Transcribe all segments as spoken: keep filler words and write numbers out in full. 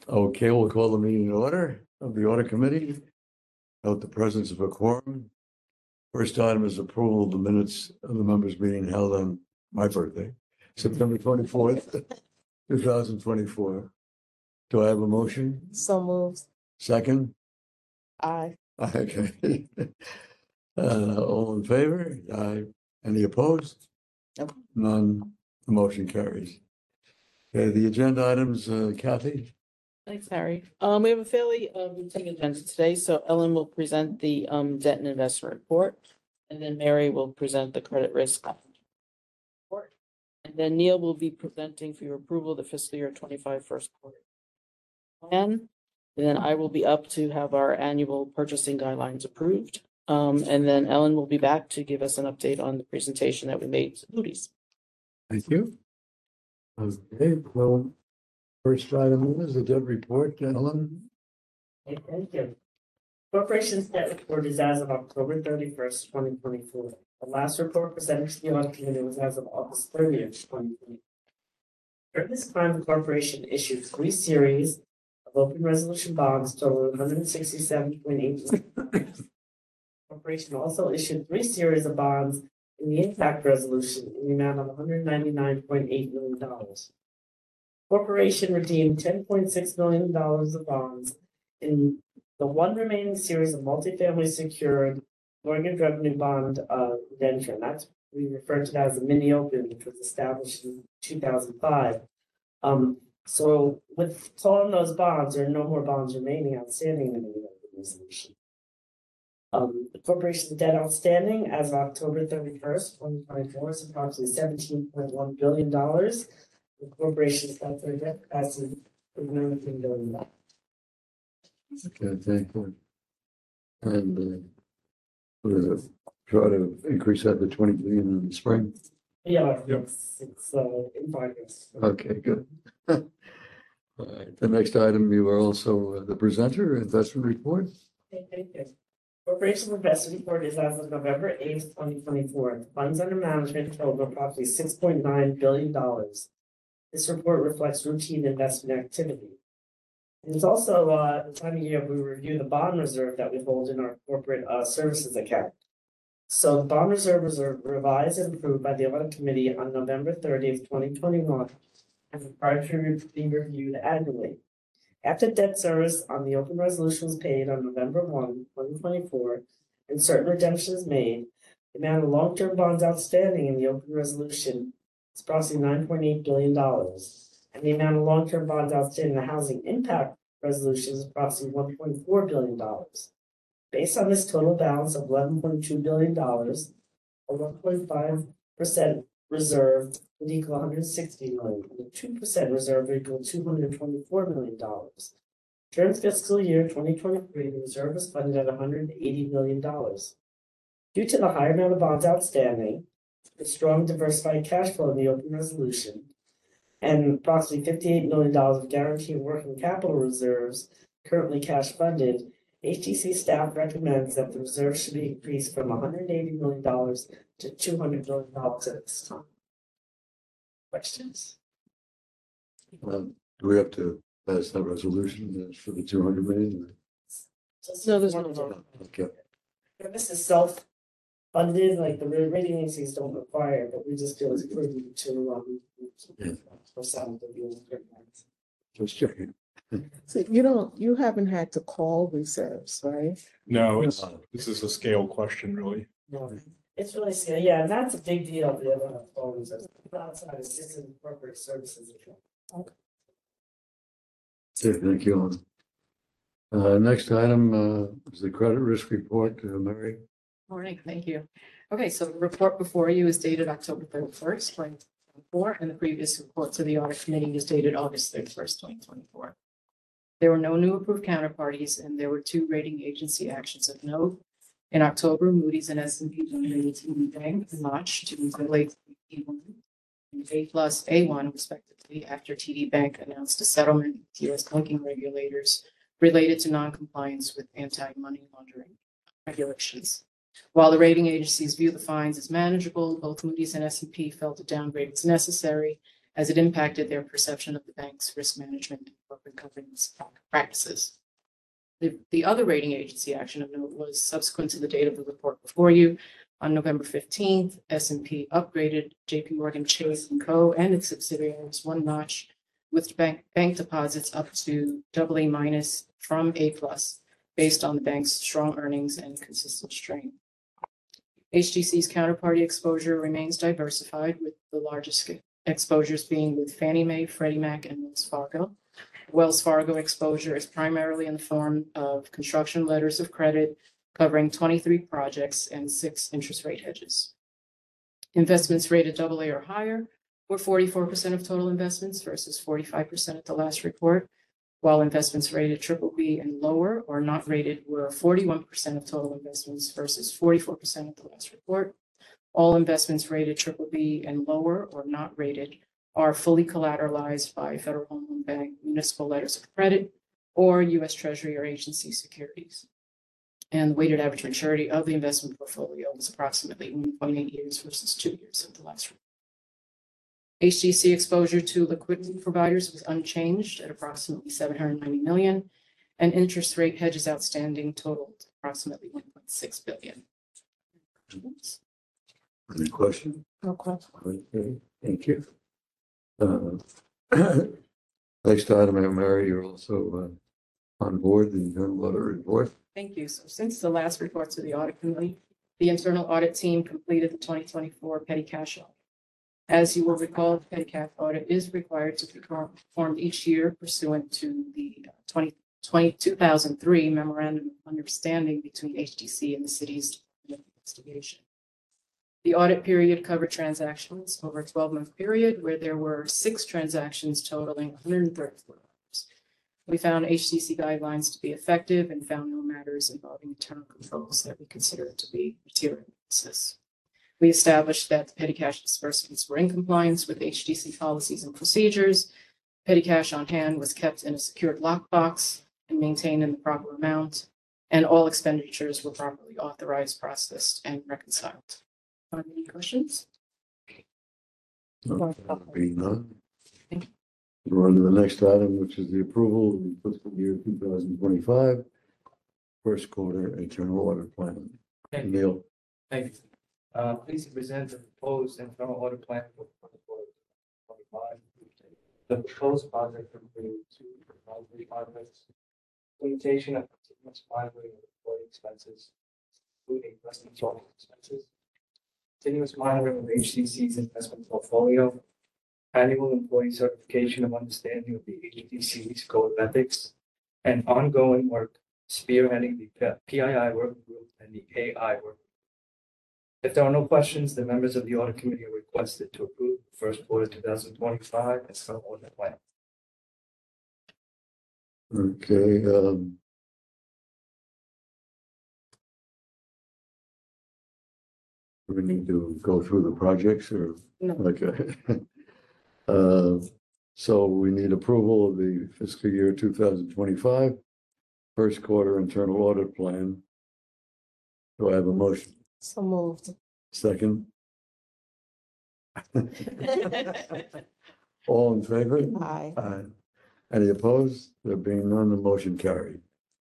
Okay, we'll call the meeting in order of the audit committee. Note the presence of a quorum. First item is approval of the minutes of the members meeting held on my birthday, September twenty-fourth, two thousand twenty-four. Do I have a motion? So moved. Second? Aye. Okay. Uh, all in favor? Aye. Any opposed? Nope. None. The motion carries. Okay, the agenda items, uh, Kathy? Thanks, Harry. Um, we have a fairly uh, routine agenda today, so Ellen will present the um debt and investment report, and then Mary will present the credit risk report, and then Neil will be presenting for your approval the fiscal year twenty-five first quarter plan, and then I will be up to have our annual purchasing guidelines approved. Um, and then Ellen will be back to give us an update on the presentation that we made to Moody's. Thank you. Okay, well, first item is the debt report, Ellen. Okay, thank you. Corporation's debt report is as of October thirty-first, twenty twenty-four. The last report presented to the audit committee was as of August thirtieth, twenty twenty. During this time, the corporation issued three series of open resolution bonds totaling one hundred sixty-seven point eight million. Corporation also issued three series of bonds in the impact resolution in the amount of one hundred ninety-nine point eight million dollars. Corporation redeemed ten point six million dollars of bonds in the one remaining series of multifamily secured mortgage revenue bond uh, indenture. And that's we refer to that as a mini open, which was established in two thousand five. Um, so with calling those bonds, there are no more bonds remaining outstanding in the open resolution. Um, the corporation's debt outstanding as of October thirty-first, twenty twenty-four is approximately seventeen point one billion dollars. The corporation's debt capacity is nineteen billion dollars. Okay, thank you. And uh, we'll try to increase that to twenty billion in the spring. Yeah, Yep. it's, it's uh, in progress. Okay, good. All right, the next item, you are also uh, the presenter, investment report. Okay, thank you. Corporation investment report is as of November eighth, twenty twenty-four. Funds under management total approximately six point nine billion dollars. This report reflects routine investment activity. And it's also uh, the time of year we review the bond reserve that we hold in our corporate uh, services account. So the bond reserve was revised and approved by the audit committee on November thirtieth, twenty twenty-one, and required to be reviewed annually. After debt service on the open resolution was paid on November first, twenty twenty-four, and certain redemptions made, the amount of long-term bonds outstanding in the open resolution is approximately nine point eight billion dollars, and the amount of long-term bonds outstanding in the housing impact resolution is approximately one point four billion dollars. Based on this total balance of eleven point two billion dollars, a one point five percent reserve would equal one hundred sixty million dollars, and a two percent reserve would equal two hundred twenty-four million dollars. During fiscal year twenty twenty-three, the reserve was funded at one hundred eighty million dollars. Due to the high amount of bonds outstanding, the strong diversified cash flow in the open resolution, and approximately fifty-eight million dollars of guaranteed working capital reserves currently cash funded, H T C staff recommends that the reserve should be increased from one hundred eighty million dollars to two hundred million dollars at this time. Questions? Um, do we have to pass that resolution for the two hundred million? No, there's no vote. Okay, This is self-funded, like the rating agencies don't require it, but we just feel it's prudent to um. Yeah. For some of the. just checking. So you don't, you haven't had to call reserves, right? No, it's, this is a scale question, really. No, it's really scary, yeah, and that's a big deal for the other phones, it's not outside, it's just in corporate services. Okay, thank you. Uh, next item uh, is the credit risk report, uh, Mary. Morning, thank you. Okay, so the report before you is dated October thirty-first, twenty twenty-four, and the previous report to the audit committee is dated August thirty-first, twenty twenty-four. There were no new approved counterparties, and there were two rating agency actions of note. In October, Moody's and S and P rated T D Bank a notch to regulate E one and A plus A one respectively after T D Bank announced a settlement with U S banking regulators related to noncompliance with anti-money laundering regulations. While the rating agencies view the fines as manageable, both Moody's and S and P felt a downgrade was necessary, as it impacted their perception of the bank's risk management and corporate governance practices. The, the other rating agency action of note was subsequent to the date of the report before you. On November fifteenth, S and P upgraded J P Morgan Chase and Co. and its subsidiaries one notch with bank, bank deposits up to double A minus from A plus, based on the bank's strong earnings and consistent strength. H T C's counterparty exposure remains diversified, with the largest exposures being with Fannie Mae, Freddie Mac, and Wells Fargo. Wells Fargo exposure is primarily in the form of construction letters of credit covering twenty-three projects and six interest rate hedges. Investments rated double A or higher were forty-four percent of total investments versus forty-five percent at the last report, while investments rated triple B and lower or not rated were forty-one percent of total investments versus forty-four percent at the last report. All investments rated triple B and lower or not rated are fully collateralized by Federal Home Loan Bank municipal letters of credit or U S Treasury or agency securities. And the weighted average maturity of the investment portfolio was approximately one point eight years versus two years at the last report. H T C exposure to liquidity providers was unchanged at approximately seven hundred ninety million, and interest rate hedges outstanding totaled approximately one point six billion. Any question? No question. Okay, thank you. Uh, Next item, Mary, you're also uh, on board the internal audit report. Thank you. So since the last report to the audit committee, the internal audit team completed the twenty twenty-four petty cash audit. As you will recall, the petty cash audit is required to be performed each year pursuant to the two thousand three Memorandum of Understanding between H T C and the city's Department of Investigation. The audit period covered transactions over a twelve-month period where there were six transactions totaling one hundred thirty-four dollars. We found H T C guidelines to be effective and found no matters involving internal controls that we consider to be material weaknesses. We established that the petty cash disbursements were in compliance with H T C policies and procedures. Petty cash on hand was kept in a secured lockbox and maintained in the proper amount, and all expenditures were properly authorized, processed, and reconciled. Are there any questions? No, being none. We're on to the next item, which is the approval of the fiscal year two thousand twenty-five first quarter internal audit plan. Thank you. Neil, Thank you. Uh, please present the proposed internal audit plan for twenty twenty-five. The proposed project includes two advisory projects, implementation of continuous monitoring of employee expenses, including investment control expenses, continuous monitoring of H T C's investment portfolio, annual employee certification of understanding of the H T C's code of ethics, and ongoing work spearheading the P I I work group and the A I work group. If there are no questions, the members of the audit committee are requested to approve the first quarter two thousand twenty-five internal audit plan. okay, um. We need to go through the projects or, No. okay. Uh, so we need approval of the fiscal year two thousand twenty-five first quarter internal audit plan. Do I have a motion? So moved. Second? All in favor? Aye. Aye. Any opposed? There being none, the motion carried.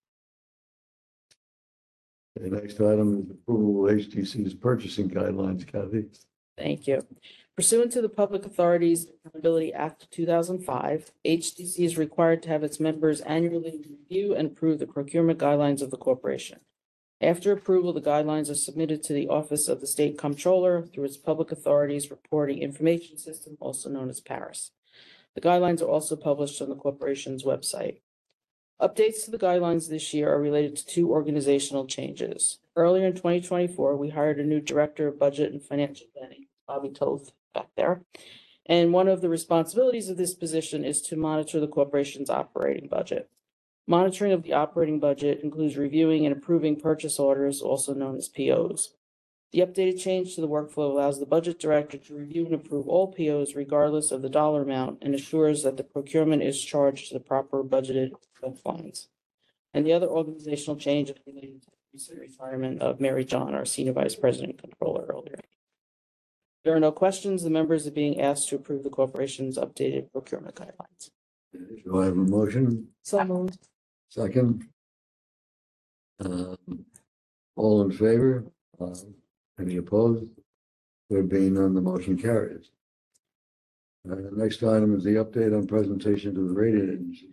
The next item is approval of H T C's purchasing guidelines, Kathy. Thank you. Pursuant to the Public Authorities Accountability Act of two thousand five, H T C is required to have its members annually review and approve the procurement guidelines of the corporation. After approval, the guidelines are submitted to the Office of the State Comptroller through its Public Authorities Reporting Information System, also known as PARIS. The guidelines are also published on the corporation's website. Updates to the guidelines this year are related to two organizational changes. Earlier in twenty twenty-four, we hired a new Director of Budget and Financial Planning, Bobby Toth, back there. And one of the responsibilities of this position is to monitor the corporation's operating budget. Monitoring of the operating budget includes reviewing and approving purchase orders, also known as P Os. The updated change to the workflow allows the budget director to review and approve all P Os regardless of the dollar amount and assures that the procurement is charged to the proper budgeted funds. And the other organizational change is related to the recent retirement of Mary John, our Senior Vice President and Controller, earlier. There are no questions. The members are being asked to approve the corporation's updated procurement guidelines. Do I have a motion? So moved. Second? Um, All in favor? Uh, Any opposed? There being none, the motion carries. Uh, the next item is the update on presentation to the rating agency.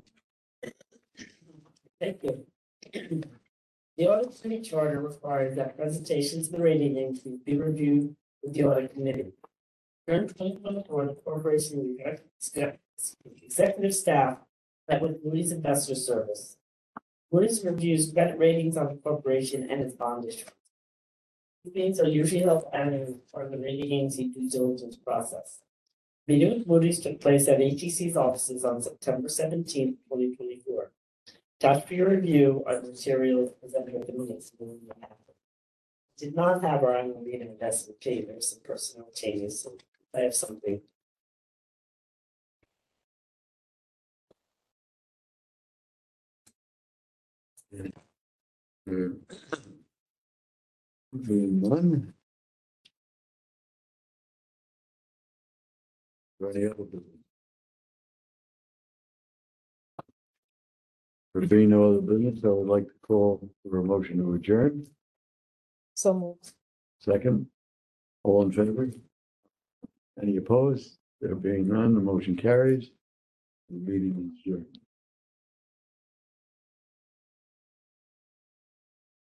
Thank you. The audit committee charter requires that presentations to the rating agency be reviewed with the audit committee. During twenty twenty-four, the corporation exec- executive staff met with Moody's Investor Service. Moody's reviews credit ratings on the corporation and its bond issuance. These meetings are usually held annually as part of the rating agency due diligence process. Meeting with Moody's took place at H E C's offices on September seventeenth, twenty twenty-four. Attached for your review are the materials presented at the minutes. Did not have our annual meeting investment pay, there's some personnel changes, so I have something. There being none. For any other business? There being no other business, I would like to call for a motion to adjourn. So moved. Second, all in favor? Any opposed? There being none, the motion carries. The meeting is adjourned.